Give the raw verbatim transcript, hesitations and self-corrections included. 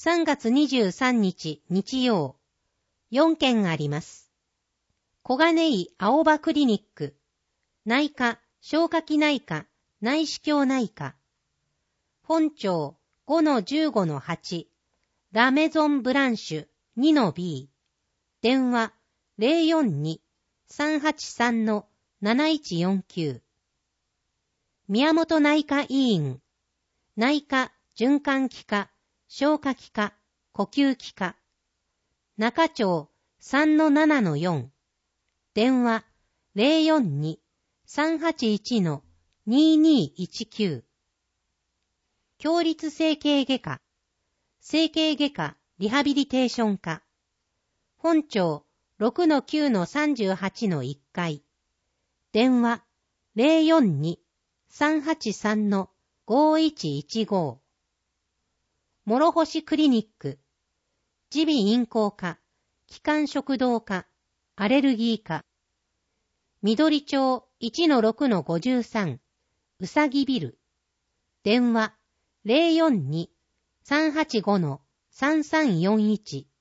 さんがつにじゅうさんにち日曜、よんけんあります。小金井青葉クリニック、内科、消化器内科、内視鏡内科。本庁 ごのじゅうごのはち、ラメゾンブランシュ にのビー。電話 ゼロよんに さんはちさん なないちよんきゅう。宮本内科医院、内科、循環器科、消化器科、呼吸器科。中町 さんのななのよん。電話 ゼロよんに さんはちいち ににいちきゅう。共立整形外科、整形外科リハビリテーション科。本庁 ろくのきゅうのさんじゅうはちのいっかい。電話 ゼロよんに さんはちさん ごいちいちご。諸星クリニック、耳鼻咽喉科、気管食道科、アレルギー科。緑町 いちのろくのごじゅうさん、うさぎビル。電話 ゼロよんに さんはちご さんさんよんいち。